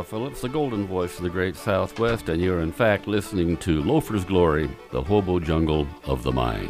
Phillips, the golden voice of the great Southwest, and you're in fact listening to Loafer's Glory, the hobo jungle of the mind.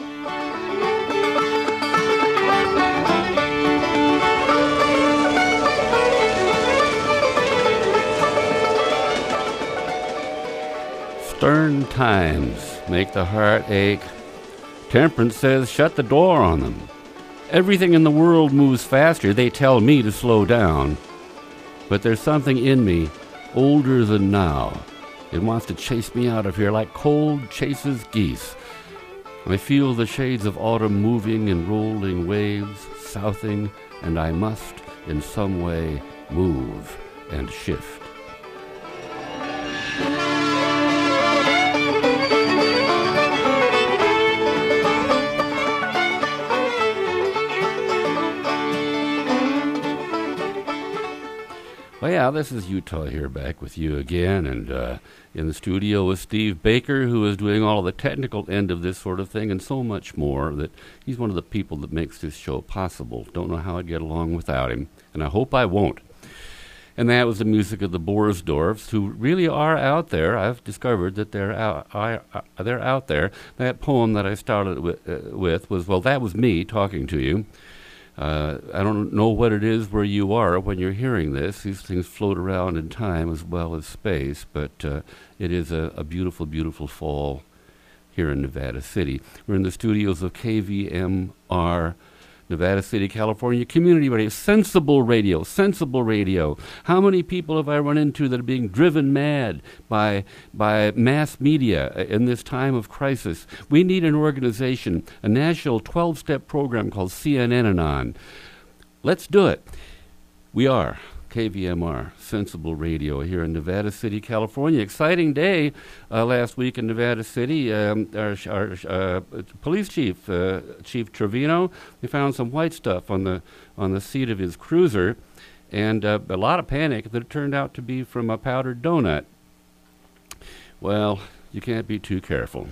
Stern times make the heart ache. Temperance says shut the door on them. Everything in the world moves faster. They tell me to slow down. But there's something in me, older than now. It wants to chase me out of here like cold chases geese. I feel the shades of autumn moving in rolling waves, southing, and I must, in some way, move and shift. Well, yeah, this is Utah here, back with you again, and in the studio with Steve Baker, who is doing all of the technical end of this sort of thing and so much more. That he's one of the people that makes this show possible. Don't know how I'd get along without him, and I hope I won't. And that was the music of the Boersdorfs, who really are out there. I've discovered that they're out there. That poem that I started with was, well, that was me talking to you. I don't know what it is where you are when you're hearing this. These things float around in time as well as space, but it is a beautiful, beautiful fall here in Nevada City. We're in the studios of KVMR, Nevada City, California, community radio, sensible radio, sensible radio. How many people have I run into that are being driven mad by mass media in this time of crisis? We need an organization, a national 12-step program called CNN-anon. Let's do it. We are KVMR, Sensible Radio, here in Nevada City, California. Exciting day last week in Nevada City. Our police chief, Chief Trevino, we found some white stuff on the seat of his cruiser, and a lot of panic that it turned out to be from a powdered donut. Well, you can't be too careful.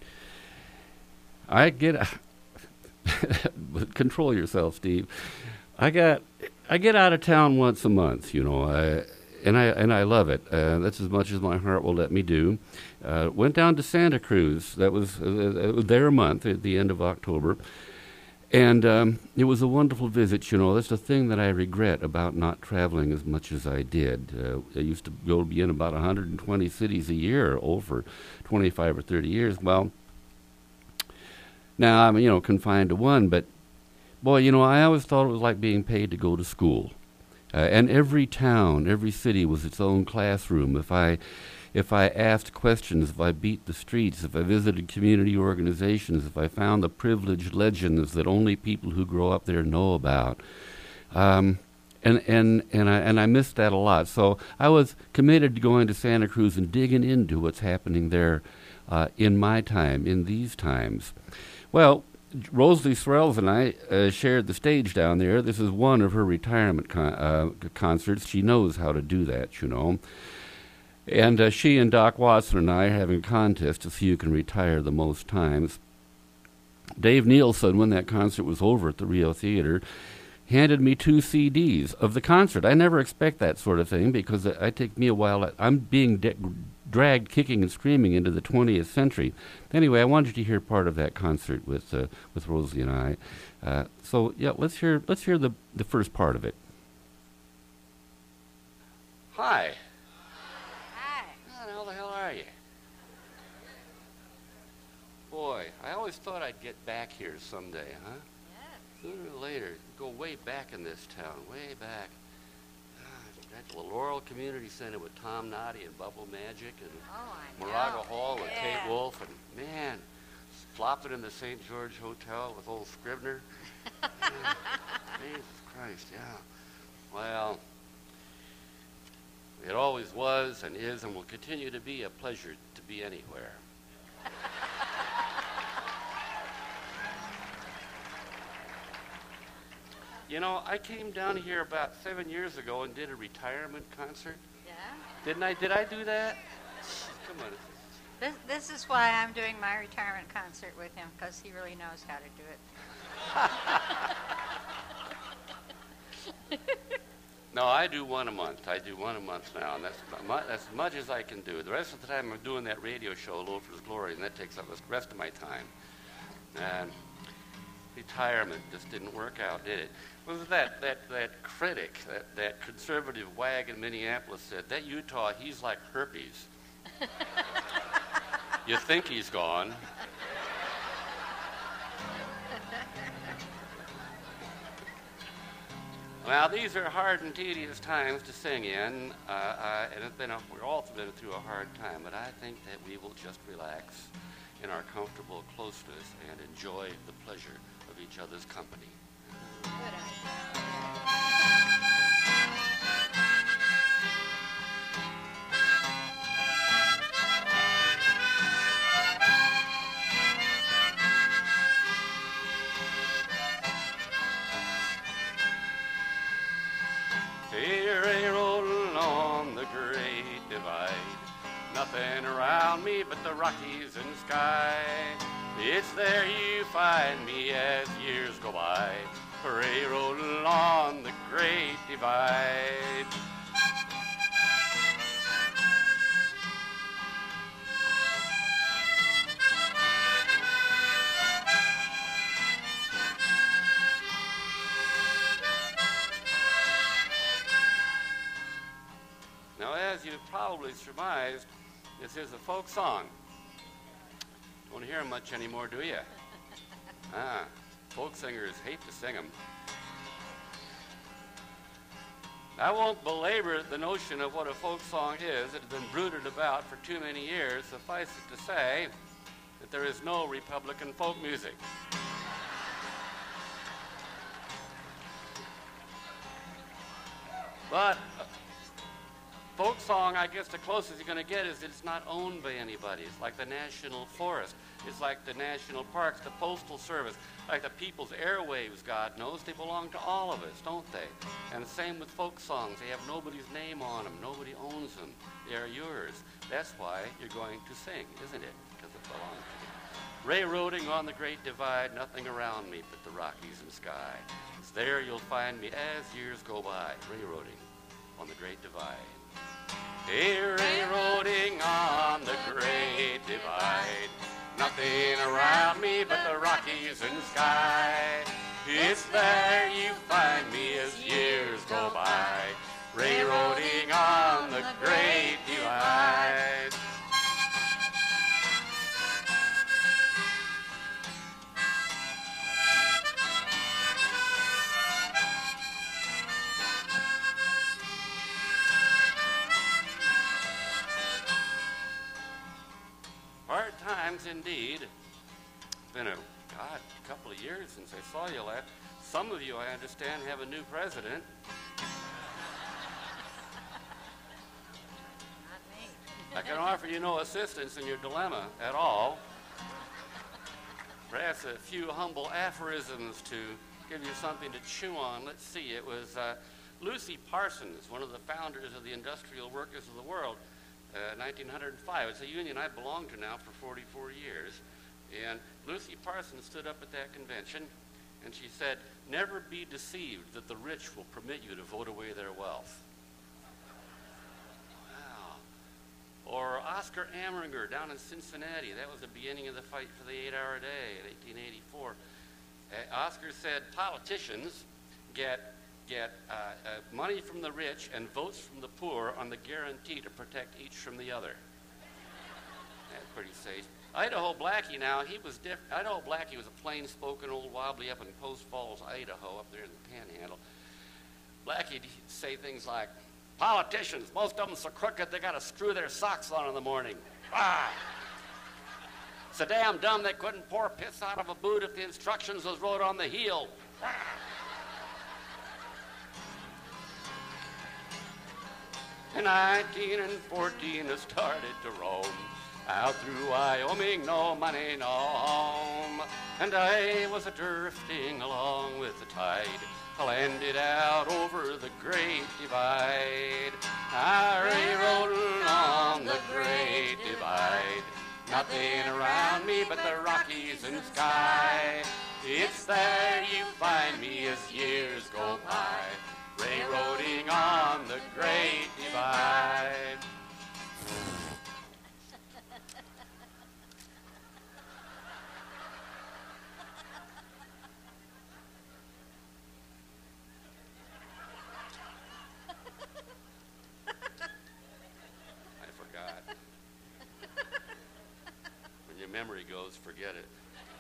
Control yourself, Steve. I get out of town once a month, you know, and I love it. That's as much as my heart will let me do. Went down to Santa Cruz. That was their month at the end of October, and it was a wonderful visit. You know, that's the thing that I regret about not traveling as much as I did. I used to go be in about 120 cities a year over 25 or 30 years. Well, now I'm confined to one, but. Boy, I always thought it was like being paid to go to school. And every town, every city was its own classroom. If I asked questions, if I beat the streets, if I visited community organizations, if I found the privileged legends that only people who grow up there know about. And I missed that a lot. So I was committed to going to Santa Cruz and digging into what's happening there in my time, in these times. Well, Rosalie Sorrells and I shared the stage down there. This is one of her retirement concerts. She knows how to do that, you know. And she and Doc Watson and I are having a contest to see who can retire the most times. Dave Nielsen, when that concert was over at the Rio Theater, handed me 2 CDs of the concert. I never expect that sort of thing because it takes me a while. I'm being dragged kicking and screaming into the 20th century. Anyway, I wanted you to hear part of that concert with Rosie and I. So yeah, let's hear the first part of it. Hi. Hi. How the hell are you? Boy, I always thought I'd get back here someday, huh? Yeah. Sooner or later, go way back in this town, way back. That's the Laurel Community Center with Tom Noddy and Bubble Magic and Moraga Hall with Kate Wolf and, man, flopping in the St. George Hotel with old Scribner. Jesus Christ, yeah. Well, it always was and is and will continue to be a pleasure to be anywhere. You know, I came down here about 7 years ago and did a retirement concert. Yeah? Didn't I? Did I do that? Come on. This is why I'm doing my retirement concert with him, because he really knows how to do it. No, I do one a month. I do one a month now, and that's as much as I can do. The rest of the time I'm doing that radio show, Loafer's Glory, and that takes up the rest of my time. And retirement just didn't work out, did it? Well, that critic, that conservative wag in Minneapolis said, that Utah, he's like herpes. You think he's gone. Well, these are hard and tedious times to sing in, and we're all been through a hard time, but I think that we will just relax in our comfortable closeness and enjoy the pleasure of each other's company. Good idea. Nothing around me but the Rockies and sky. It's there you find me as years go by, hooray, rolling on the Great Divide. Now, as you've probably surmised, this is a folk song. Don't hear 'em much anymore, do you? Folk singers hate to sing 'em. I won't belabor the notion of what a folk song is. It has been brooded about for too many years. Suffice it to say that there is no Republican folk music. But folk song, I guess the closest you're going to get is it's not owned by anybody. It's like the National Forest. It's like the National Parks, the Postal Service, like the People's Airwaves, God knows. They belong to all of us, don't they? And the same with folk songs. They have nobody's name on them. Nobody owns them. They are yours. That's why you're going to sing, isn't it? Because it belongs to you. Railroading on the Great Divide, nothing around me but the Rockies and sky. It's there you'll find me as years go by, railroading on the Great Divide. Hey, railroading on the Great Divide, nothing around me but the Rockies and sky. It's there you find me as years go by, railroading on the Great Divide. Hard times indeed. It's been a couple of years since I saw you last. Some of you, I understand, have a new president. Not me. I can offer you no assistance in your dilemma at all. Perhaps a few humble aphorisms to give you something to chew on. Let's see, it was Lucy Parsons, one of the founders of the Industrial Workers of the World, 1905. It's a union I belonged to now for 44 years. And Lucy Parsons stood up at that convention, and she said, "Never be deceived that the rich will permit you to vote away their wealth." Wow. Or Oscar Ameringer down in Cincinnati. That was the beginning of the fight for the 8-hour day in 1884. Oscar said, "Politicians get money from the rich and votes from the poor on the guarantee to protect each from the other." That's pretty safe. Idaho Blackie now, he was different. Idaho Blackie was a plain-spoken old wobbly up in Post Falls, Idaho, up there in the Panhandle. Blackie'd say things like, "Politicians, most of them so crooked they got to screw their socks on in the morning. Ah! So damn dumb they couldn't pour piss out of a boot if the instructions was wrote on the heel. Ah!" In 1914 I started to roam out through Wyoming, no money, no home. And I was a-drifting along with the tide, I landed out over the Great Divide. I railroading on the Great Divide, nothing around me but the Rockies and sky. It's there you find me as years go by, railroading on the Great Divide. I forgot. When your memory goes, forget it.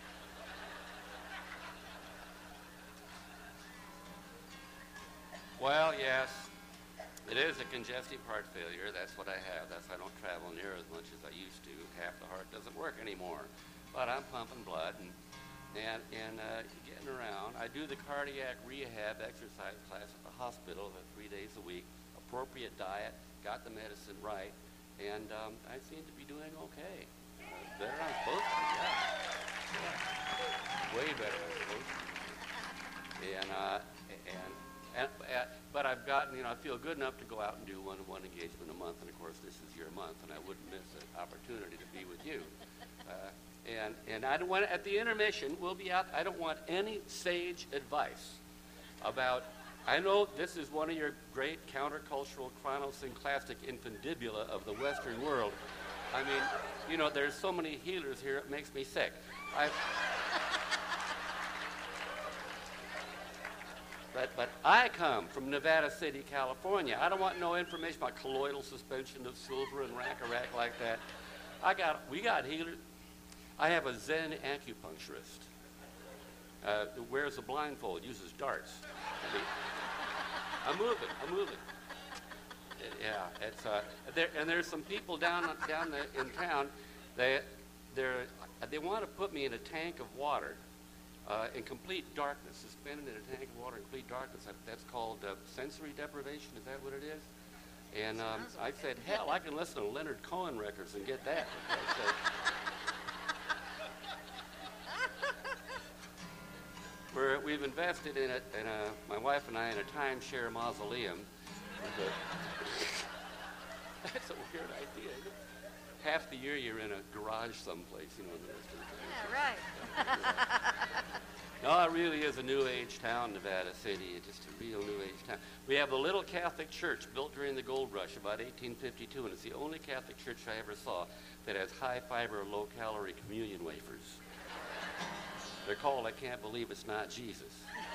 Well, yes, it is a congestive heart failure. That's what I have. That's why I don't travel near as much as I used to. Half the heart doesn't work anymore. But I'm pumping blood and getting around. I do the cardiac rehab exercise class at the hospital 3 days a week. Appropriate diet, got the medicine right, and I seem to be doing okay. Better than I'm supposed to, yeah. Way better than I'm supposed to. But I've gotten, I feel good enough to go out and do one engagement a month, and of course this is your month, and I wouldn't miss an opportunity to be with you. And I don't want, at the intermission, we'll be out. I don't want any sage advice about, I know this is one of your great countercultural chronosynclastic infundibula of the Western world. I mean, there's so many healers here, it makes me sick. But I come from Nevada City, California. I don't want no information about colloidal suspension of silver and rack like that. We got healers. I have a Zen acupuncturist who wears a blindfold, uses darts. I'm moving. Yeah, it's and there's some people down in town. They want to put me in a tank of water. In complete darkness, suspended in a tank of water in complete darkness. That's called sensory deprivation. Is that what it is? And I said, hell, I can listen to Leonard Cohen records and get that. We've invested in my wife and I, in a timeshare mausoleum. That's a weird idea, isn't it? Half the year you're in a garage someplace, the rest of the time. Yeah, right. No, it really is a New Age town, Nevada City. It's just a real New Age town. We have the little Catholic church built during the gold rush about 1852, and it's the only Catholic church I ever saw that has high-fiber, low-calorie communion wafers. They're called I Can't Believe It's Not Jesus.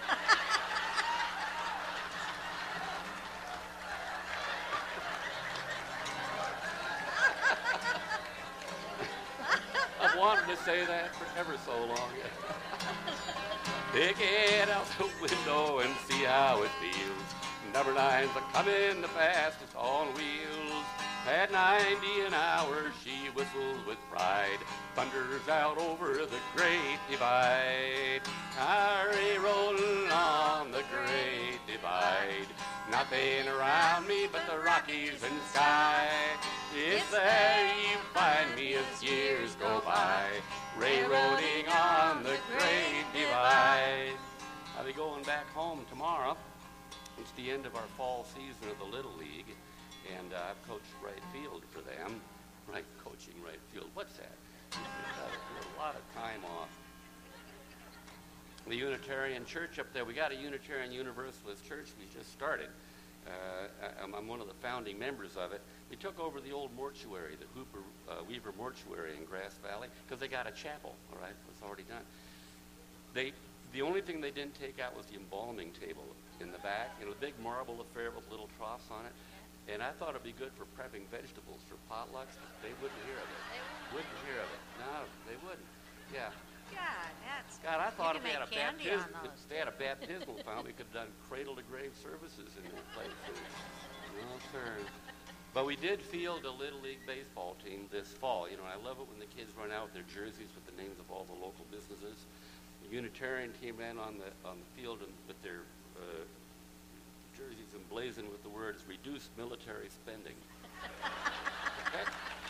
I've wanted to say that for ever so long. Take it out the window and see how it feels. Number 9's a coming the fastest on wheels. At 90 an hour she whistles with pride. Thunders out over the Great Divide. Hurry rolling on the Great Divide. Nothing around me but the Rockies and sky. It's there you find me as years go by, railroading on the Great Divide. I'll be going back home tomorrow. It's the end of our fall season of the Little League, and I've coached right field for them. Right, coaching right field. What's that? A lot of time off. The Unitarian Church up there, we got a Unitarian Universalist church we just started. I'm one of the founding members of it. We took over the old mortuary, the Weaver Mortuary in Grass Valley, because they got a chapel, all right? It was already done. The only thing they didn't take out was the embalming table in the back, a big marble affair with little troughs on it. And I thought it'd be good for prepping vegetables for potlucks. They wouldn't hear of it. Wouldn't hear of it. No, they wouldn't. Yeah. God, I thought if they had a baptismal fountain, we could have done cradle-to-grave services in their place. No, sir. But we did field a Little League baseball team this fall. I love it when the kids run out with their jerseys with the names of all the local businesses. The Unitarian team ran on the field with their jerseys emblazoned with the words "Reduce Military Spending." Okay?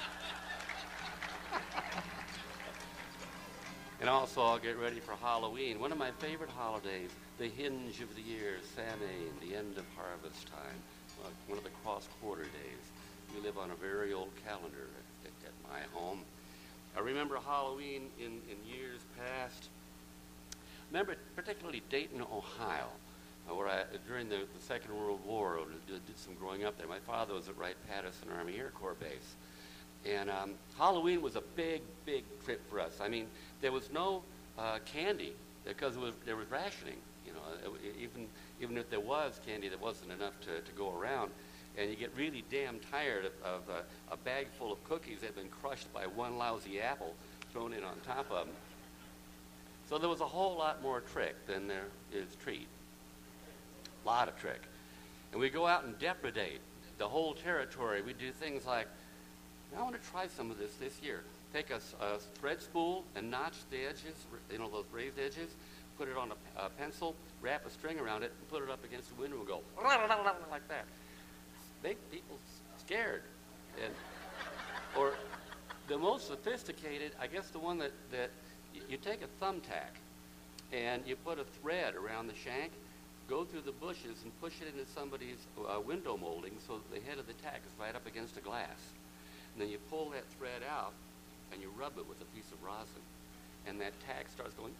And also, I'll get ready for Halloween. One of my favorite holidays, the hinge of the year, Samhain, the end of harvest time, one of the cross-quarter days. We live on a very old calendar at my home. I remember Halloween in years past. Remember particularly Dayton, Ohio. during the Second World War, did some growing up there. My father was at Wright-Patterson Army Air Corps Base. And Halloween was a big, big trip for us. I mean, there was no candy because there was rationing. You know, even if there was candy, there wasn't enough to go around. And you get really damn tired of a bag full of cookies that had been crushed by one lousy apple thrown in on top of them. So there was a whole lot more trick than there is treat. A lot of trick. And we go out and depredate the whole territory. We do things like, I want to try some of this year. Take a thread spool and notch the edges, you know, those raised edges, put it on a pencil, wrap a string around it, and put it up against the window and go like that. Make people scared. And, or the most sophisticated, I guess the one that you take a thumbtack and you put a thread around the shank, go through the bushes and push it into somebody's window molding so that the head of the tack is right up against a glass. And then you pull that thread out and you rub it with a piece of rosin. And that tack starts going,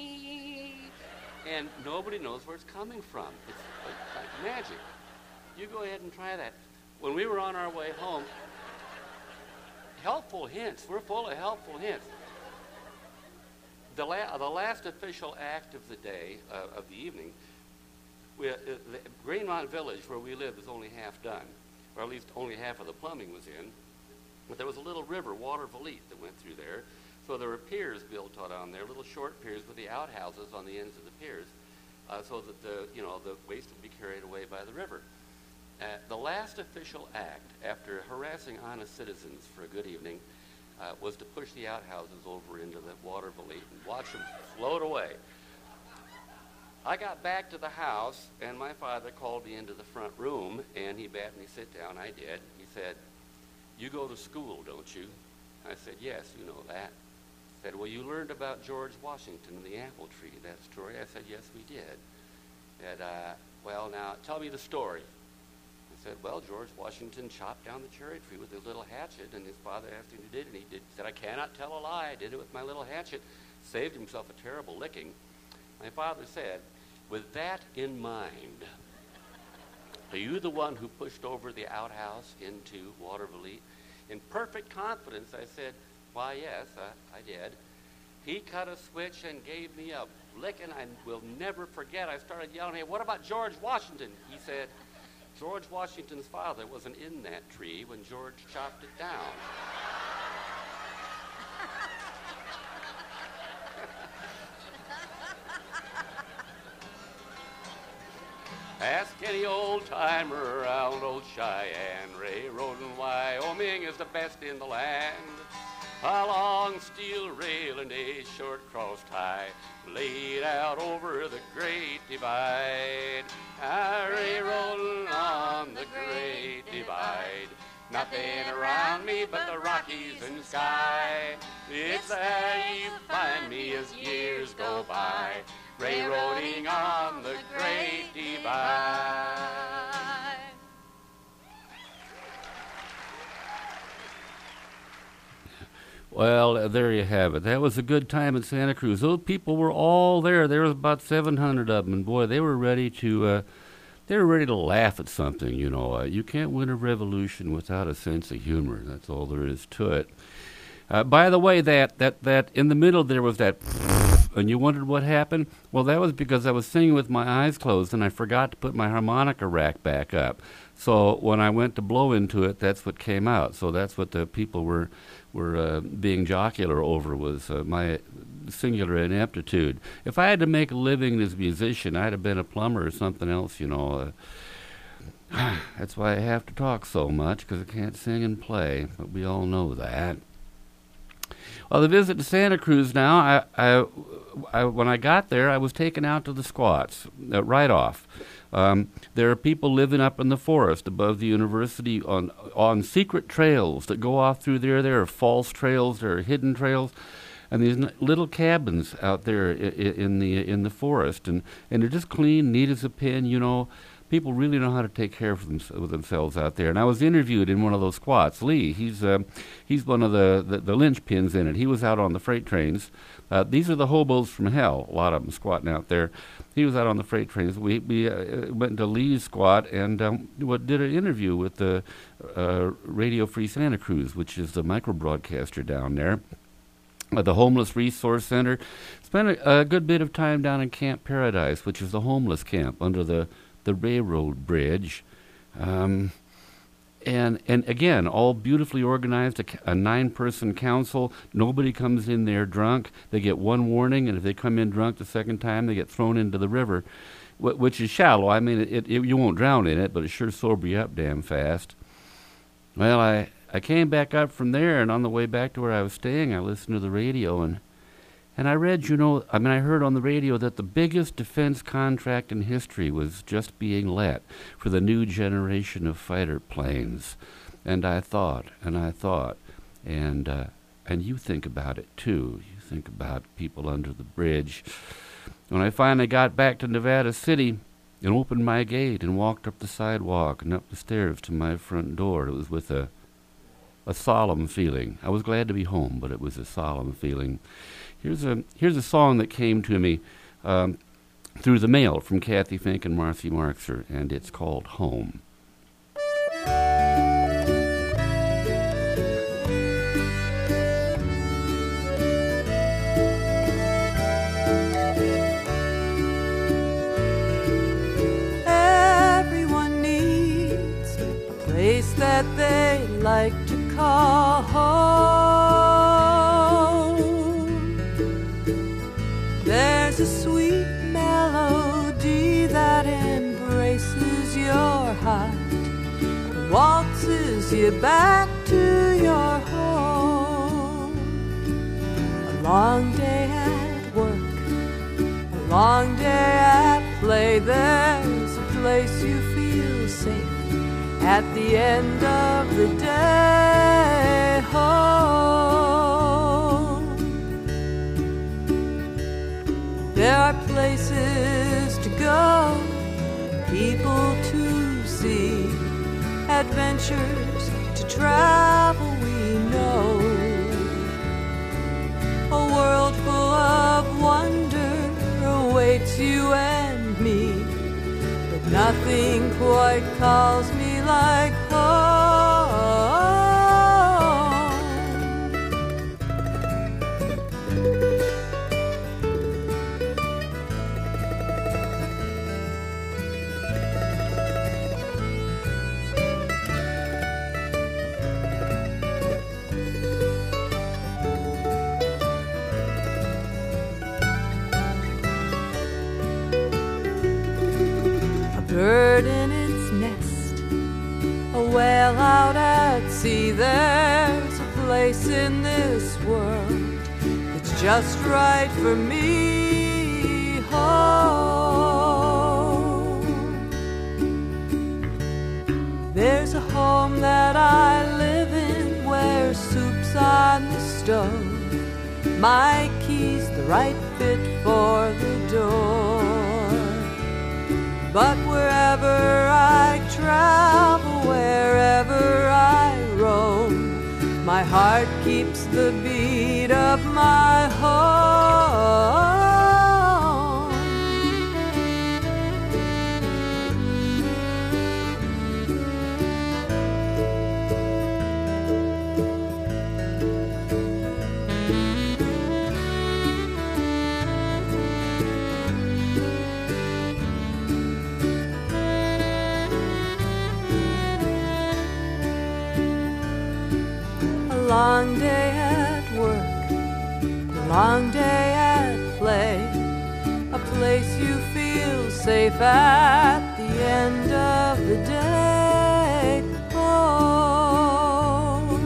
and nobody knows where it's coming from. It's like magic. You go ahead and try that. When we were on our way home, helpful hints. We're full of helpful hints. The last official act of the day, of the evening, the Greenmont Village, where we lived, was only half done, or at least only half of the plumbing was in. But there was a little river, Water Valete, that went through there. So there were piers built on there, little short piers with the outhouses on the ends of the piers, so that the waste would be carried away by the river. The last official act, after harassing honest citizens for a good evening, was to push the outhouses over into the Water Valete and watch them float away. I got back to the house, and my father called me into the front room, and he bade me sit down. I did. He said, "You go to school, don't you?" I said, "Yes, you know that." He said, "Well, you learned about George Washington and the apple tree, that story?" I said, "Yes, we did." He said, "Well, now, tell me the story." I said, "Well, George Washington chopped down the cherry tree with his little hatchet, and his father asked him to do it, and he did. He said, 'I cannot tell a lie. I did it with my little hatchet.' Saved himself a terrible licking." My father said, "With that in mind, are you the one who pushed over the outhouse into Water Valete?" In perfect confidence, I said, "Why, yes, I did." He cut a switch and gave me a licking I will never forget. I started yelling, "Hey, what about George Washington?" He said, "George Washington's father wasn't in that tree when George chopped it down." Ask any old-timer around old Cheyenne. Railroad in Wyoming is the best in the land. A long steel rail and a short cross tie laid out over the Great Divide. Railroading on the Great Divide. Nothing around me but the Rockies and sky. It's there you find me as years go by. Railroading on the Great Divide. Well, there you have it. That was a good time in Santa Cruz. Those people were all there. There was about 700 of them, and boy, they were ready to laugh at something. You know, you can't win a revolution without a sense of humor. That's all there is to it. By the way, that in the middle there was that, and you wondered what happened? Well, that was because I was singing with my eyes closed, and I forgot to put my harmonica rack back up. So when I went to blow into it, that's what came out. So that's what the people were being jocular over, was my singular ineptitude. If I had to make a living as a musician, I'd have been a plumber or something else, you know. That's why I have to talk so much, because I can't sing and play, but we all know that. Well, the visit to Santa Cruz now, when I got there, I was taken out to the squats right off. There are people living up in the forest above the university on secret trails that go off through there. There are false trails, there are hidden trails, and these little cabins out there in the forest, and they're just clean, neat as a pin, you know. people really know how to take care of themselves out there. And I was interviewed in one of those squats. Lee, he's one of the linchpins in it. He was out on the freight trains. These are the hobos from hell, a lot of them squatting out there. He was out on the freight trains. We went to Lee's squat and did an interview with the Radio Free Santa Cruz, which is the micro-broadcaster down there. The Homeless Resource Center. Spent a good bit of time down in Camp Paradise, which is the homeless camp under the railroad bridge. And again, all beautifully organized, a 9-person council. Nobody comes in there drunk. They get one warning, and if they come in drunk the second time, they get thrown into the river, which is shallow. I mean, you won't drown in it, but it sure sober you up damn fast. Well, I came back up from there, and on the way back to where I was staying, I listened to the radio, and I read, I heard on the radio that the biggest defense contract in history was just being let for the new generation of fighter planes. And I thought, and you think about it too. You think about people under the bridge. When I finally got back to Nevada City and opened my gate and walked up the sidewalk and up the stairs to my front door, it was with a solemn feeling. I was glad to be home, but it was a solemn feeling. Here's a song that came to me through the mail from Kathy Fink and Marcy Marxer, and it's called Home. Everyone needs a place that they like to call home. There's a sweet melody that embraces your heart, waltzes you back to your home. A long day at work, a long day at play, there's a place you feel safe at the end of the day. Home. There are places to go, people to see, adventures to travel we know. A world full of wonder awaits you and me, but nothing quite calls me like home. A bird in its nest, a whale out at sea. There's a place in this world that's just right for me. Home. There's a home that I live in where soup's on the stove, my key's the right fit for the door. But wherever I travel, wherever I roam, my heart keeps the beat of my home. A long day at work, a long day at play, a place you feel safe at the end of the day. Home.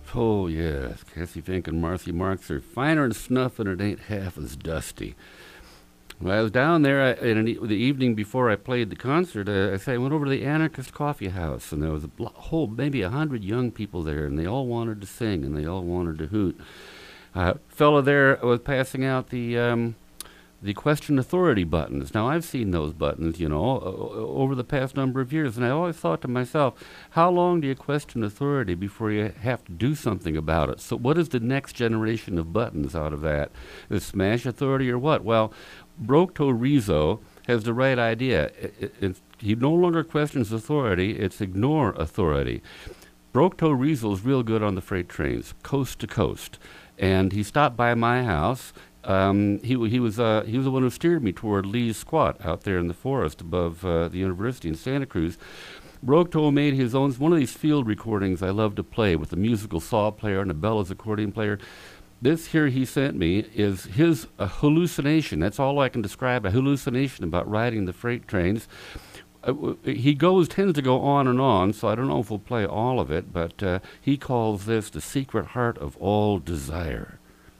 Oh, yes. Cassie Fink and Marcy Marks are finer in snuff, and it ain't half as dusty. When I was down there the evening before I played the concert, I went over to the Anarchist Coffee House, and there was a whole, maybe 100 young people there, and they all wanted to sing, and they all wanted to hoot. Fellow there was passing out the question authority buttons. Now, I've seen those buttons, over the past number of years, and I always thought to myself, how long do you question authority before you have to do something about it? So what is the next generation of buttons out of that? Is smash authority or what? Well, Broke-Toe Rizzo has the right idea. He no longer questions authority, it's ignore authority. Broke-Toe Rizzo is real good on the freight trains, coast to coast. And he stopped by my house. He was the one who steered me toward Lee's Squat out there in the forest above the university in Santa Cruz. Broke-Toe made his own, one of these field recordings I love to play with a musical saw player and a Bella's accordion player. This here he sent me is his hallucination. That's all I can describe, a hallucination about riding the freight trains. He tends to go on and on, so I don't know if we'll play all of it, but he calls this the secret heart of all desire.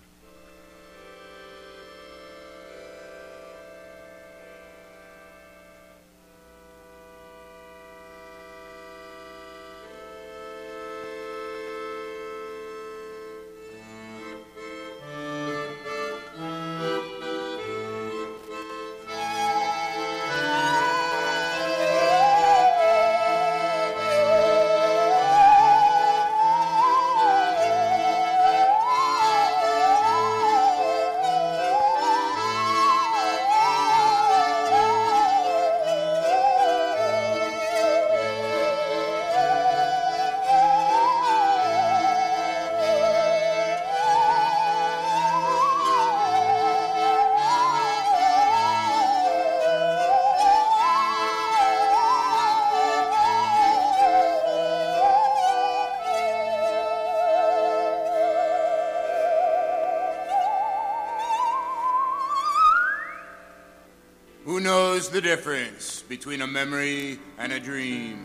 Who knows the difference between a memory and a dream?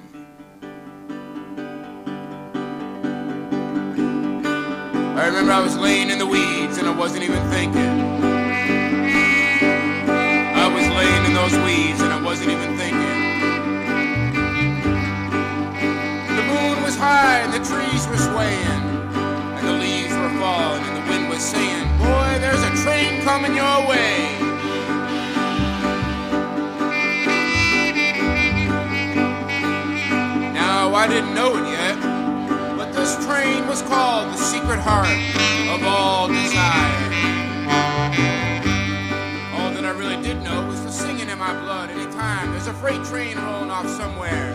I remember I was laying in the weeds and I wasn't even thinking. I was laying in those weeds and I wasn't even thinking. The moon was high and the trees were swaying and the leaves were falling and the wind was saying, boy, there's a train coming your way. I didn't know it yet, but this train was called the secret heart of all desire. All that I really did know was the singing in my blood anytime there's a freight train rolling off somewhere.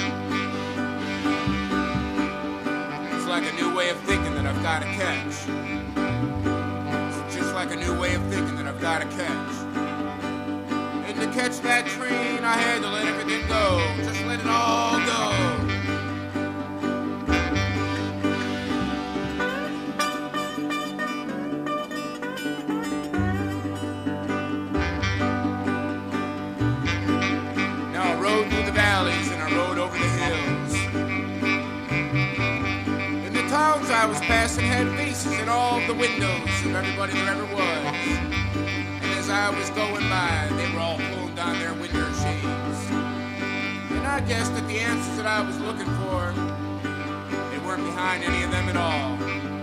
It's like a new way of thinking that I've got to catch. It's just like a new way of thinking that I've got to catch. And to catch that train, I had to let everything go. Just let it all go. I was passing had faces in all the windows of everybody there ever was. And as I was going by, they were all pulling down their window shades. And I guessed that the answers that I was looking for, they weren't behind any of them at all.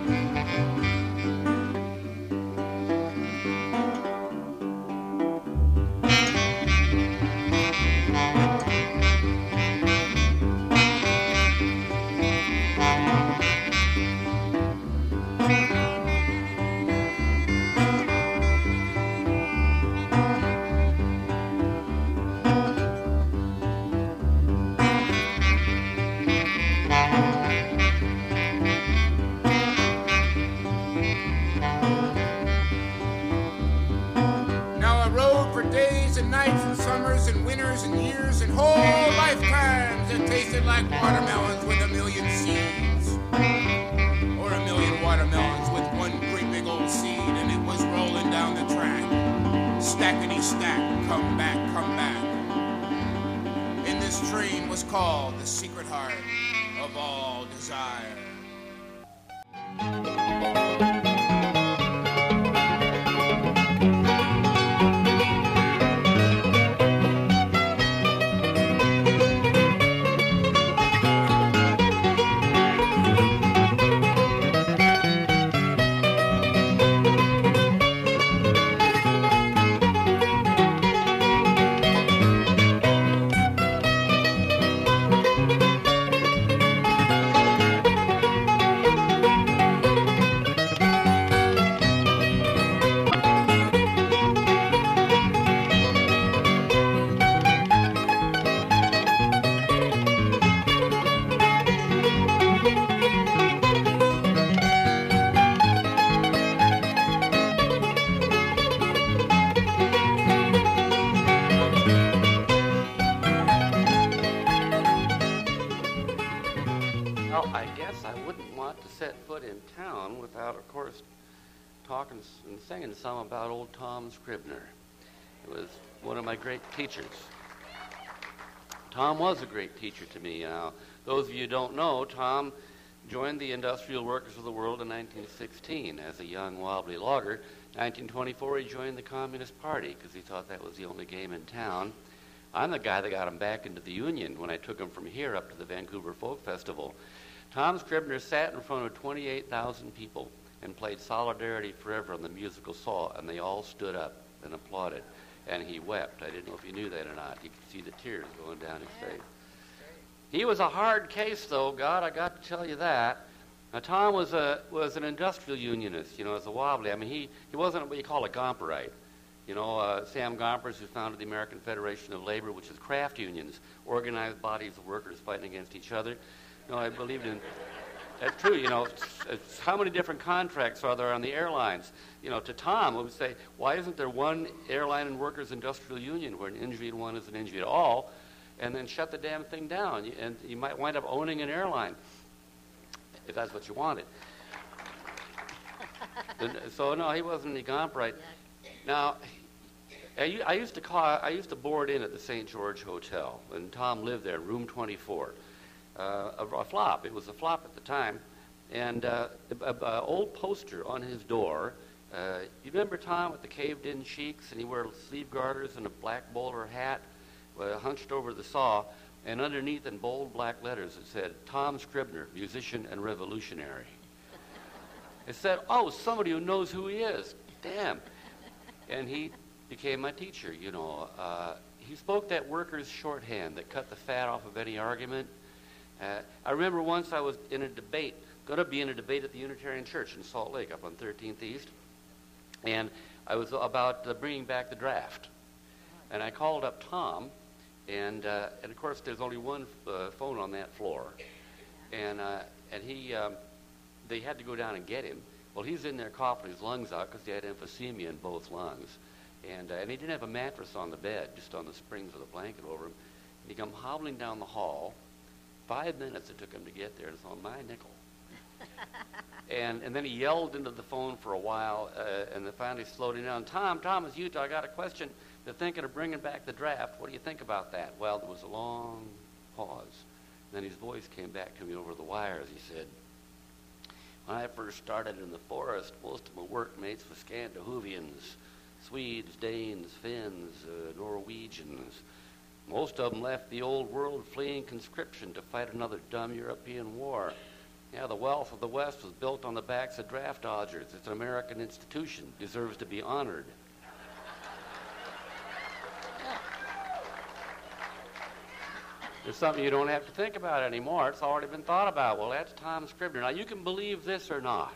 Watermelons with a million seeds, or a million watermelons with one great big old seed, and it was rolling down the track. Stackety stack, come back, come back. And this train was called the secret heart of all desire. Well, I guess I wouldn't want to set foot in town without, of course, talking and singing some about old Tom Scribner. It was one of my great teachers. Tom was a great teacher to me. Now, those of you who don't know, Tom joined the Industrial Workers of the World in 1916 as a young wobbly logger. 1924, he joined the Communist Party because he thought that was the only game in town. I'm the guy that got him back into the Union when I took him from here up to the Vancouver Folk Festival. Tom Scribner sat in front of 28,000 people and played Solidarity Forever on the musical saw, and they all stood up and applauded, and he wept. I didn't know if you knew that or not. You could see the tears going down his face. He was a hard case, though, God, I got to tell you that. Now, Tom was an industrial unionist, as a wobbly. I mean, he wasn't what you call a Gomperite. Sam Gompers, who founded the American Federation of Labor, which is craft unions, organized bodies of workers fighting against each other. I believed in, that's true, it's how many different contracts are there on the airlines? To Tom, we would say, why isn't there one airline and workers industrial union where an injury in one is an injury at all, and then shut the damn thing down, and you might wind up owning an airline, if that's what you wanted. So, no, he wasn't any Gomperite. Now, I used to board in at the St. George Hotel, and Tom lived there, room 24. A flop. It was a flop at the time. And an old poster on his door. You remember Tom with the caved-in cheeks, and he wore sleeve garters and a black bowler hat, hunched over the saw, and underneath in bold black letters it said, Tom Scribner, musician and revolutionary. It said, oh, somebody who knows who he is. Damn. And he became my teacher, He spoke that workers' shorthand that cut the fat off of any argument. I remember once I was in a debate, going to be in a debate at the Unitarian Church in Salt Lake up on 13th East, and I was about bringing back the draft. And I called up Tom, and of course there's only one phone on that floor. And they had to go down and get him. Well, he's in there coughing his lungs out because he had emphysema in both lungs. And he didn't have a mattress on the bed, just on the springs with a blanket over him. And he come hobbling down the hall. 5 minutes it took him to get there, and it's on my nickel. and then he yelled into the phone for a while, and then finally slowed him down. Tom, it's you. I got a question. They're thinking of bringing back the draft. What do you think about that? Well, there was a long pause. Then his voice came back to me over the wires. He said, when I first started in the forest, most of my workmates were Scandinavians, Swedes, Danes, Finns, Norwegians. Most of them left the old world fleeing conscription to fight another dumb European war. Yeah, the wealth of the West was built on the backs of draft dodgers. It's an American institution, deserves to be honored. It's something you don't have to think about anymore. It's already been thought about. Well, that's Tom Scribner. Now, you can believe this or not.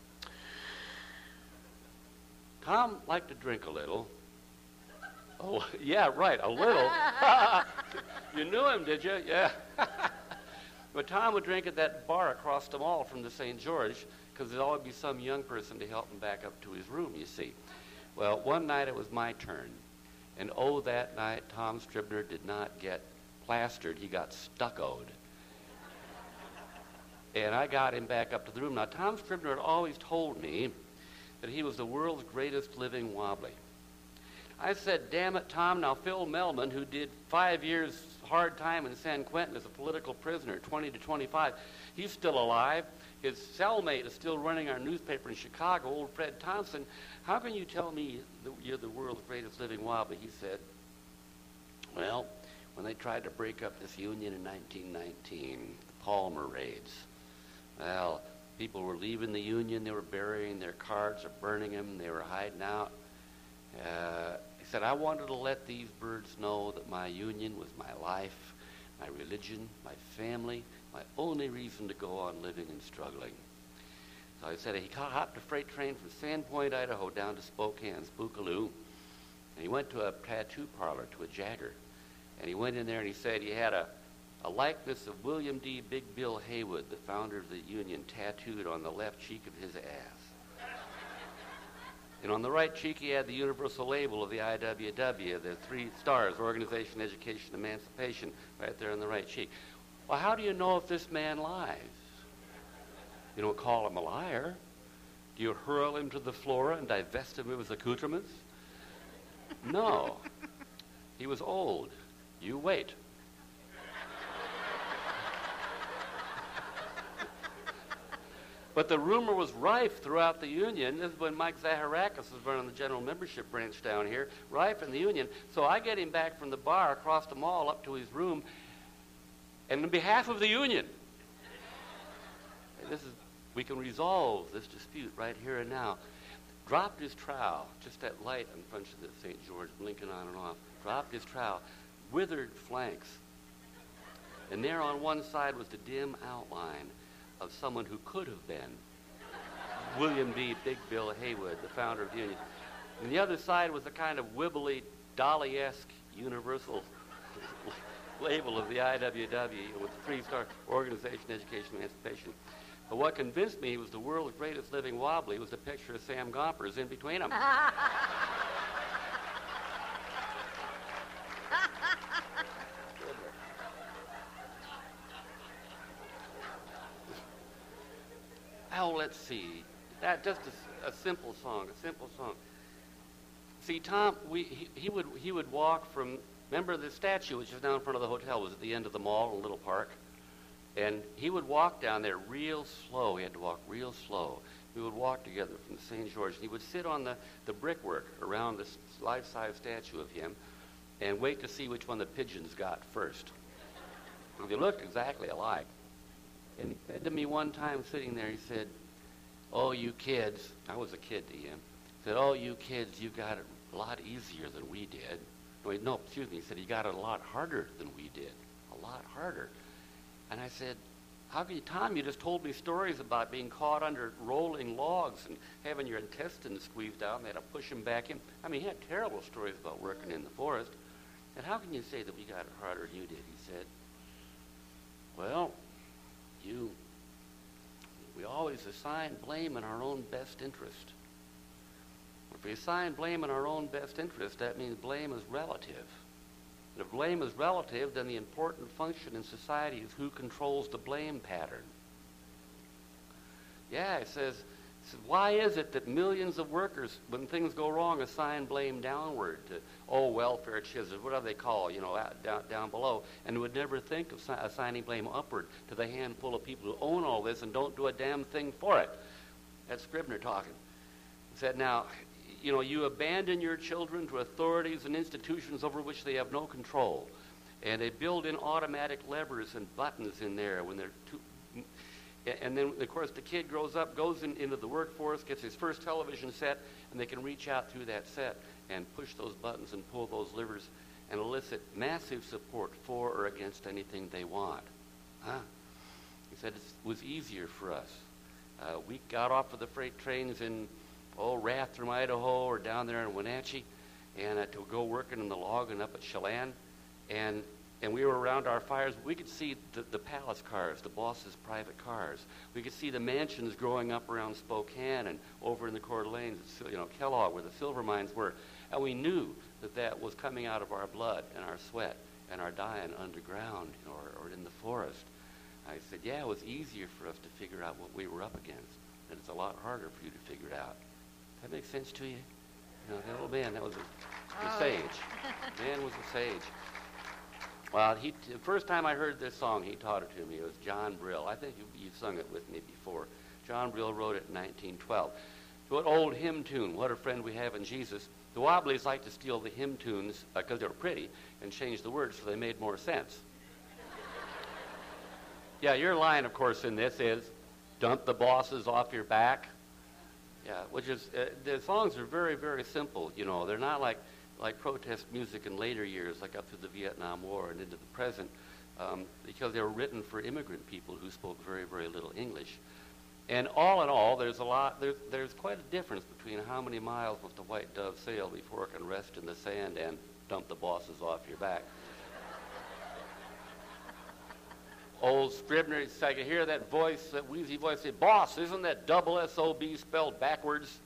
Tom liked to drink a little. Oh, yeah, right, a little. You knew him, did you? Yeah. But Tom would drink at that bar across the mall from the St. George because there'd always be some young person to help him back up to his room, you see. Well, one night it was my turn. And oh, that night, Tom Scribner did not get plastered. He got stuccoed. And I got him back up to the room. Now, Tom Scribner had always told me that he was the world's greatest living wobbly. I said, damn it, Tom, now Phil Melman, who did 5 years hard time in San Quentin as a political prisoner, 20 to 25, he's still alive. his cellmate is still running our newspaper in Chicago, old Fred Thompson. How can you tell me that you're the world's greatest living wobbly? He said, well, when they tried to break up this union in 1919, the Palmer raids, well, people were leaving the union. They were burying their cards or burning them. They were hiding out. He said, I wanted to let these birds know that my union was my life, my religion, my family, my only reason to go on living and struggling. So he said he hopped a freight train from Sandpoint, Idaho, down to Spokane, Spookaloo, and he went to a tattoo parlor, to a Jagger. And he went in there and he said he had a likeness of William D. Big Bill Haywood, the founder of the union, tattooed on the left cheek of his ass. And on the right cheek, he had the universal label of the IWW, the 3 stars, Organization, Education, Emancipation, right there on the right cheek. Well, how do you know if this man lies? You don't call him a liar. Do you hurl him to the floor and divest him of his accoutrements? No. He was old. You wait. But the rumor was rife throughout the union. This is when Mike Zaharakis was running the general membership branch down here, rife in the union. So I get him back from the bar across the mall up to his room, and on behalf of the union, we can resolve this dispute right here and now. Dropped his trowel, just that light in front of the St. George blinking on and off. Dropped his trowel, withered flanks. And there on one side was the dim outline of someone who could have been William B. Big Bill Haywood, the founder of the union. And the other side was a kind of wibbly, Dolly-esque universal label of the IWW with 3-star Organization, Education, Emancipation. But what convinced me he was the world's greatest living wobbly was the picture of Sam Gompers in between them. Oh, let's see. That just a simple song. See, Tom, he would walk from. Remember the statue, which is down in front of the hotel, was at the end of the mall in Little Park, and he would walk down there real slow. He had to walk real slow. We would walk together from St. George, and he would sit on the brickwork around this life-size statue of him, and wait to see which one the pigeons got first. They looked exactly alike. And he said to me one time sitting there, he said, oh, you kids, I was a kid to him, he said, oh, you kids, you got it a lot easier than we did. No, excuse me, he said, you got it a lot harder than we did, a lot harder. And I said, how can you, Tom, you just told me stories about being caught under rolling logs and having your intestines squeezed out and they had to push them back in. I mean, he had terrible stories about working in the forest. And how can you say that we got it harder than you did? He said, well, we always assign blame in our own best interest. If we assign blame in our own best interest, that means blame is relative. And if blame is relative, then the important function in society is who controls the blame pattern. Yeah, it says, why is it that millions of workers, when things go wrong, assign blame downward to, welfare chisels, whatever they call, down below, and would never think of assigning blame upward to the handful of people who own all this and don't do a damn thing for it? That's Scribner talking. He said, now, you abandon your children to authorities and institutions over which they have no control, and they build in automatic levers and buttons in there when they're too... And then, of course, the kid grows up, goes into the workforce, gets his first television set, and they can reach out through that set and push those buttons and pull those levers and elicit massive support for or against anything they want. He said it was easier for us. We got off of the freight trains in, Rathdrum, Idaho, or down there in Wenatchee, and to go working in the logging up at Chelan, and we were around our fires. We could see the palace cars, the boss's private cars. We could see the mansions growing up around Spokane and over in the Coeur d'Alene, Kellogg, where the silver mines were. And we knew that was coming out of our blood and our sweat and our dying underground or in the forest. I said, yeah, it was easier for us to figure out what we were up against. And it's a lot harder for you to figure it out. Does that make sense to you? That little man, that was a sage. Man was a sage. Well, the first time I heard this song, he taught it to me. It was John Brill. I think you've sung it with me before. John Brill wrote it in 1912. So an old hymn tune, What a Friend We Have in Jesus. The Wobblies like to steal the hymn tunes because they were pretty and change the words so they made more sense. Yeah, your line, of course, in this is, dump the bosses off your back. Yeah, which is, the songs are very, very simple, you know. They're not like protest music in later years, like up through the Vietnam War and into the present, because they were written for immigrant people who spoke very, very little English. And all in all, there's quite a difference between how many miles must a white dove sail before it can rest in the sand and dump the bosses off your back. Old Scribner, I could hear that voice, that wheezy voice say, "Boss, isn't that double S-O-B spelled backwards?"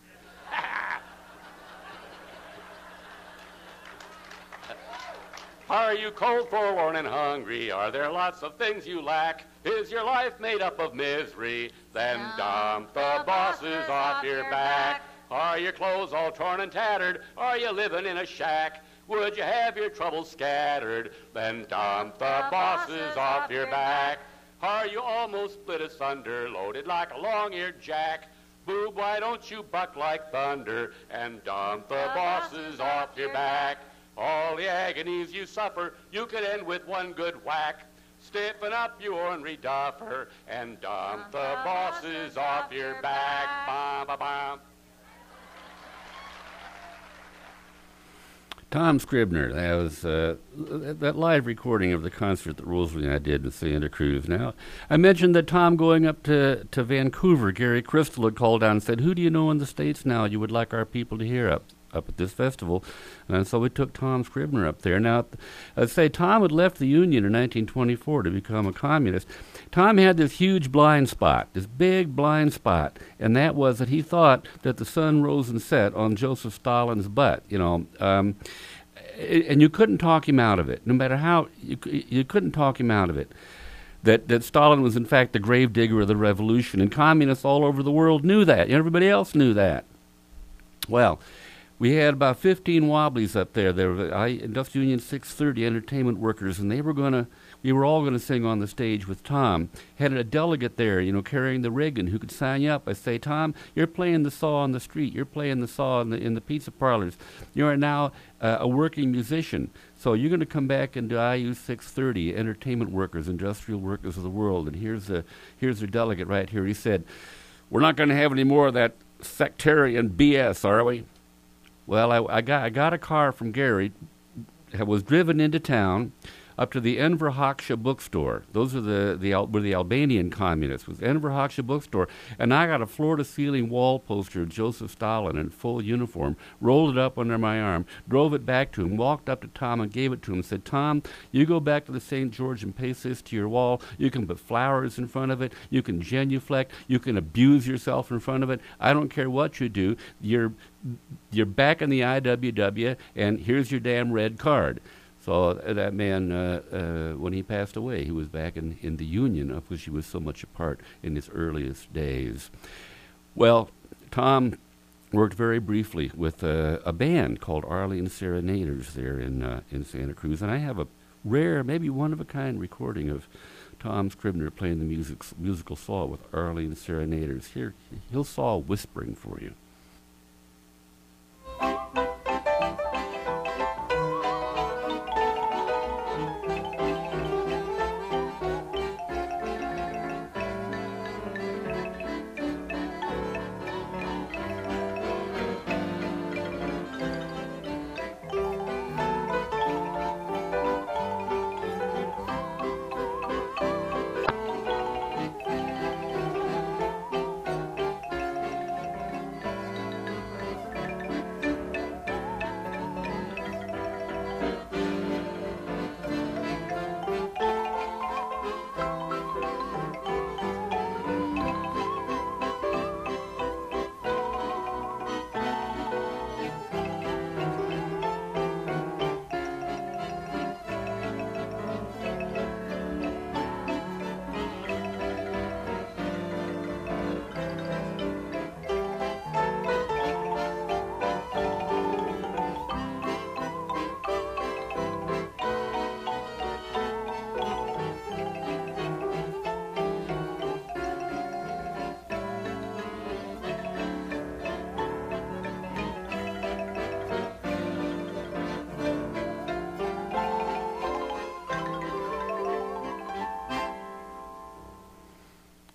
Are you cold, forlorn, and hungry? Are there lots of things you lack? Is your life made up of misery? Then dump the bosses off your back. Are your clothes all torn and tattered? Are you living in a shack? Would you have your troubles scattered? Then dump the bosses off your back. Are you almost split asunder, loaded like a long-eared jack? Boob, why don't you buck like thunder and dump the bosses off your back? All the agonies you suffer, you could end with one good whack. Stiffen up, you ornery duffer, and dump the bosses off your back. Bum, bum, bum. Tom Scribner, that was that live recording of the concert that Rosalie and I did in Santa Cruz. Now, I mentioned that Tom going up to Vancouver, Gary Crystal had called down and said, "Who do you know in the States now you would like our people to hear up at this festival?" And so we took Tom Scribner up there. Now, I'd say Tom had left the Union in 1924 to become a communist. Tom had this huge blind spot, this big blind spot, and that was that he thought that the sun rose and set on Joseph Stalin's butt, you know. And you couldn't talk him out of it, no matter how, you couldn't talk him out of it. That Stalin was, in fact, the gravedigger of the revolution, and communists all over the world knew that. Everybody else knew that. Well, we had about 15 Wobblies up there. There were Industrial Union 630 entertainment workers, and we were all going to sing on the stage with Tom. Had a delegate there, you know, carrying the rigging who could sign you up. I say, "Tom, you're playing the saw on the street. You're playing the saw in the pizza parlors. You are now a working musician. So you're going to come back into IU 630, entertainment workers, industrial workers of the world." And here's the delegate right here. He said, "We're not going to have any more of that sectarian BS, are we?" Well, I got a car from Gary. I was driven into town up to the Enver Hoxha bookstore. Those are were the Albanian communists. It was Enver Hoxha bookstore, and I got a floor-to-ceiling wall poster of Joseph Stalin in full uniform, rolled it up under my arm, drove it back to him, walked up to Tom and gave it to him, said, "Tom, you go back to the St. George and paste this to your wall. You can put flowers in front of it. You can genuflect. You can abuse yourself in front of it. I don't care what you do. You're back in the IWW, and here's your damn red card." So that man, when he passed away, he was back in the Union, of which he was so much a part in his earliest days. Well, Tom worked very briefly with a band called Arlene Serenaders there in Santa Cruz, and I have a rare, maybe one-of-a-kind recording of Tom Scribner playing the musical saw with Arlene Serenaders. Here, he'll saw whispering for you.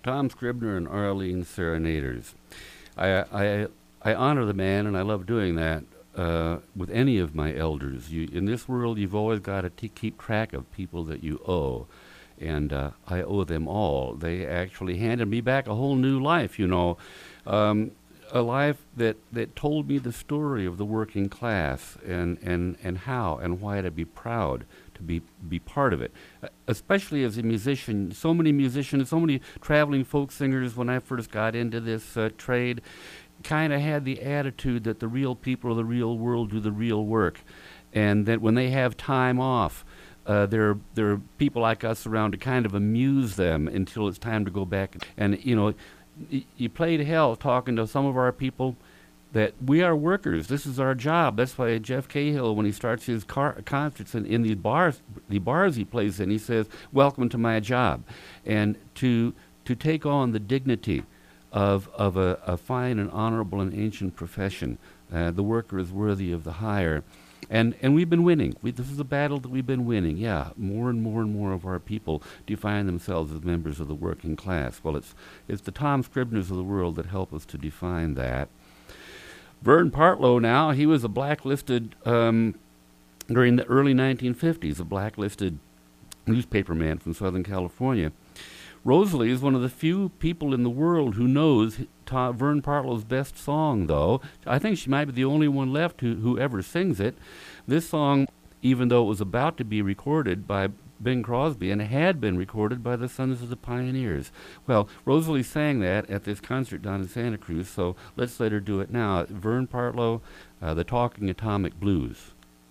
Tom Scribner and Arlene Serenaders. I honor the man, and I love doing that with any of my elders. In this world, you've always got to keep track of people that you owe, and I owe them all. They actually handed me back a whole new life, a life that told me the story of the working class and how and why to be proud to be part of it, especially as a musician. So many musicians, so many traveling folk singers when I first got into this trade kind of had the attitude that the real people of the real world do the real work, and that when they have time off, there are people like us around to kind of amuse them until it's time to go back. And, you played hell talking to some of our people that we are workers. This is our job. That's why Jeff Cahill, when he starts his concerts in the bars he plays in, he says, "Welcome to my job." And to take on the dignity of a fine and honorable and ancient profession, the worker is worthy of the hire. And we've been winning. This is a battle that we've been winning. Yeah, more and more and more of our people define themselves as members of the working class. Well, it's the Tom Scribners of the world that help us to define that. Vern Partlow now, he was a blacklisted, during the early 1950s, a blacklisted newspaperman from Southern California. Rosalie is one of the few people in the world who knows Vern Partlow's best song, though. I think she might be the only one left who ever sings it. This song, even though it was about to be recorded by Bing Crosby and had been recorded by the Sons of the Pioneers. Well, Rosalie sang that at this concert down in Santa Cruz, so let's let her do it now. Vern Partlow, the Talking Atomic Blues.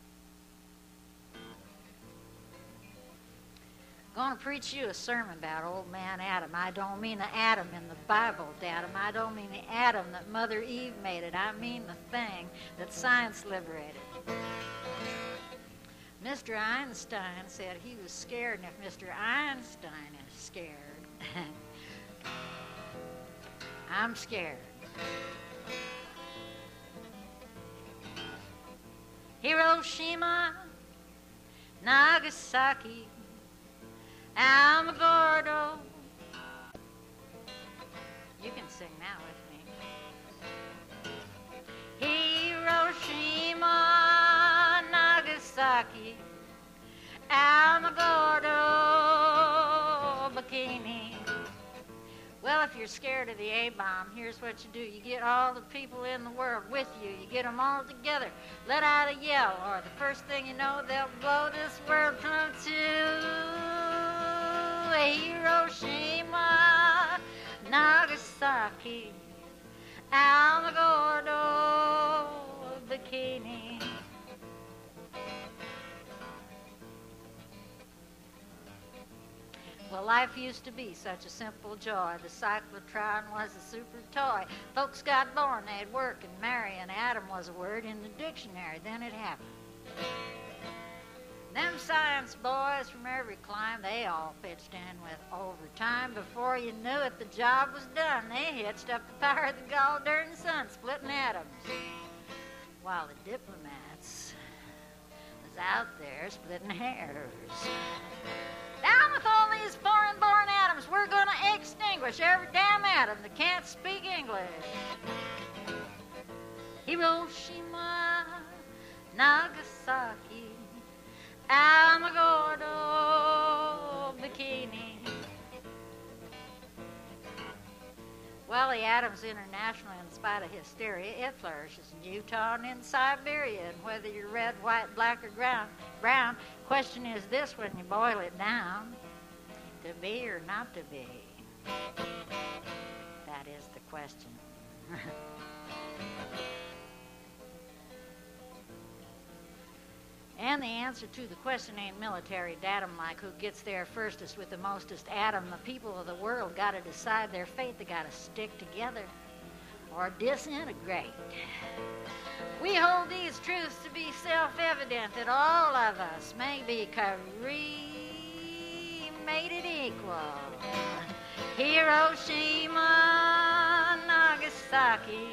Gonna preach you a sermon about old man Adam. I don't mean the Adam in the Bible, Adam. I don't mean the Adam that Mother Eve made it. I mean the thing that science liberated. Mr. Einstein said he was scared, and if Mr. Einstein is scared, I'm scared. Hiroshima, Nagasaki, Alamogordo. You can sing now with me. Hiroshima, Nagasaki, Alamogordo, Bikini. Well, if you're scared of the A-bomb, here's what you do. You get all the people in the world with you. You get them all together. Let out a yell, or the first thing you know, they'll blow this world come to Hiroshima, Nagasaki, Alamogordo, Bikini. Well, life used to be such a simple joy. The cyclotron was a super toy. Folks got born, they'd work and marry, and Adam was a word in the dictionary. Then it happened. Them science boys from every clime, they all pitched in with overtime. Before you knew it, the job was done. They hitched up the power of the gall darn sun, splitting atoms. While the diplomats was out there splitting hairs. Down with all these foreign-born atoms. We're going to extinguish every damn atom that can't speak English. Hiroshima, Nagasaki, Alamogordo, Bikini. Well, the Adams International, in spite of hysteria, it flourishes in Utah and in Siberia. And whether you're red, white, black, or brown, question is this when you boil it down: to be or not to be? That is the question. And the answer to the question ain't military datum like who gets there firstest with the mostest atom. The people of the world got to decide their fate. They got to stick together or disintegrate. We hold these truths to be self-evident that all of us may be cremated equal. Hiroshima, Nagasaki,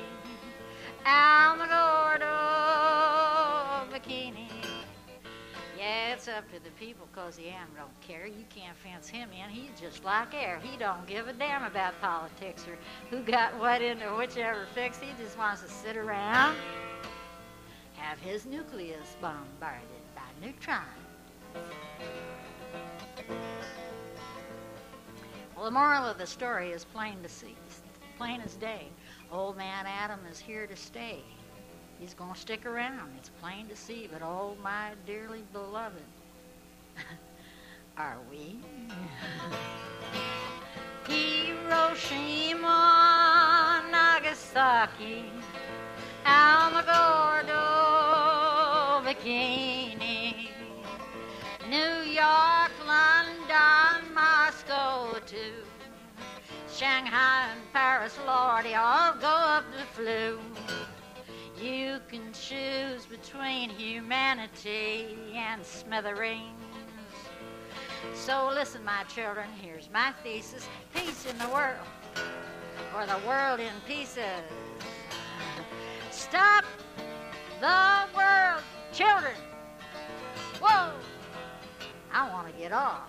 Alamogordo, Bikini. Yeah, it's a up to the people 'cause the animal don't care. You can't fence him in. He's just like air. He don't give a damn about politics or who got what into whichever fix. He just wants to sit around, have his nucleus bombarded by neutrons. Well, the moral of the story is plain to see, plain as day. Old man Adam is here to stay. He's going to stick around. It's plain to see, but oh, my dearly beloved, are we? Hiroshima, Nagasaki, Alamogordo, Bikini, New York, London, Moscow, too. Shanghai and Paris, Lord, they all go up the flue. You can choose between humanity and smithereens. So listen, my children, here's my thesis. Peace in the world, or the world in pieces. Stop the world, children. Whoa, I want to get off.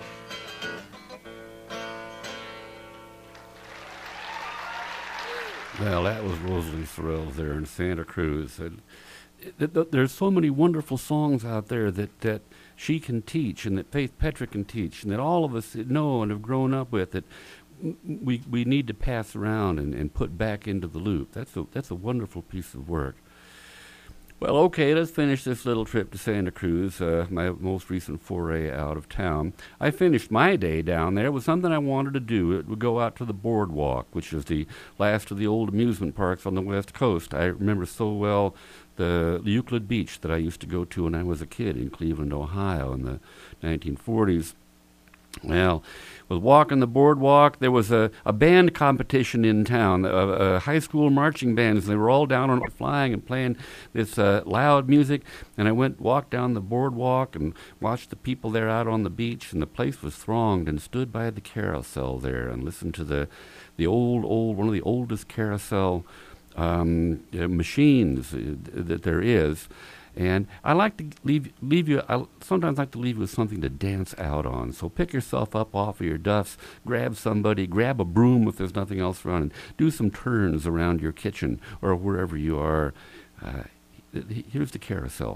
Well, that was Rosalie Sorrell there in Santa Cruz. And there's so many wonderful songs out there that she can teach and that Faith Petra can teach and that all of us know and have grown up with that we need to pass around and put back into the loop. That's a wonderful piece of work. Well, okay, let's finish this little trip to Santa Cruz, my most recent foray out of town. I finished my day down there with something I wanted to do. It would go out to the boardwalk, which is the last of the old amusement parks on the West Coast. I remember so well the Euclid Beach that I used to go to when I was a kid in Cleveland, Ohio in the 1940s. Well, with walking the boardwalk, there was a band competition in town, high school marching bands. They were all down on flying and playing this loud music. And I walked down the boardwalk and watched the people there out on the beach. And the place was thronged, and stood by the carousel there and listened to the old one of the oldest carousel machines that there is. And I like to leave you. I sometimes like to leave you with something to dance out on. So pick yourself up off of your duffs, grab somebody, grab a broom if there's nothing else around, and do some turns around your kitchen or wherever you are. Here's the carousel.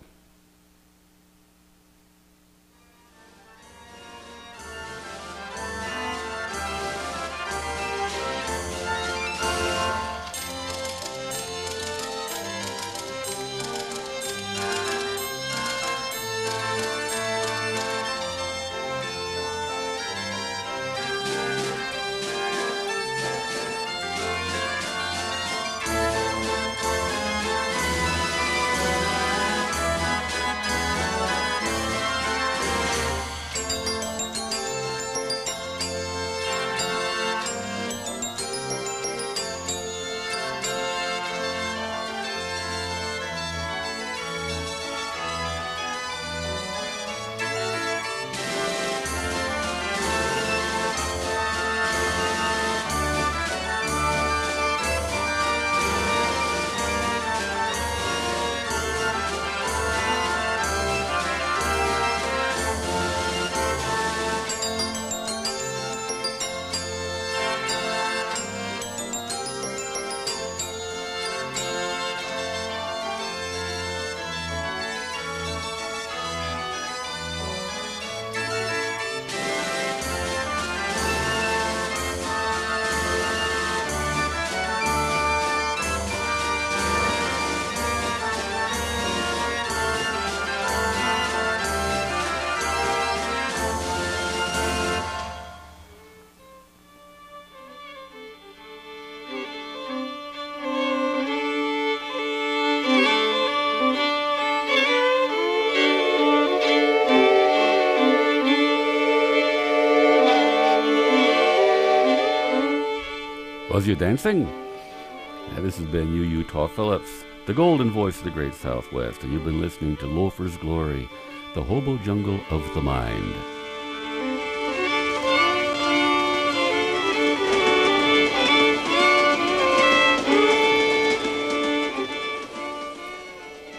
Was you dancing? Yeah, this has been UU Taw Phillips, the golden voice of the Great Southwest, and you've been listening to Loafer's Glory, the hobo jungle of the mind.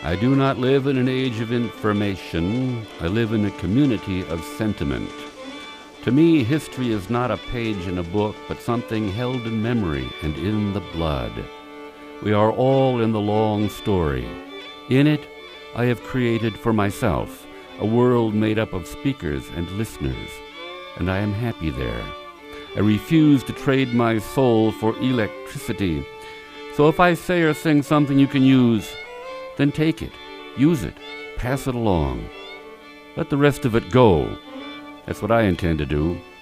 I do not live in an age of information. I live in a community of sentiment. To me, history is not a page in a book, but something held in memory and in the blood. We are all in the long story. In it, I have created for myself a world made up of speakers and listeners, and I am happy there. I refuse to trade my soul for electricity. So if I say or sing something you can use, then take it, use it, pass it along. Let the rest of it go. That's what I intend to do.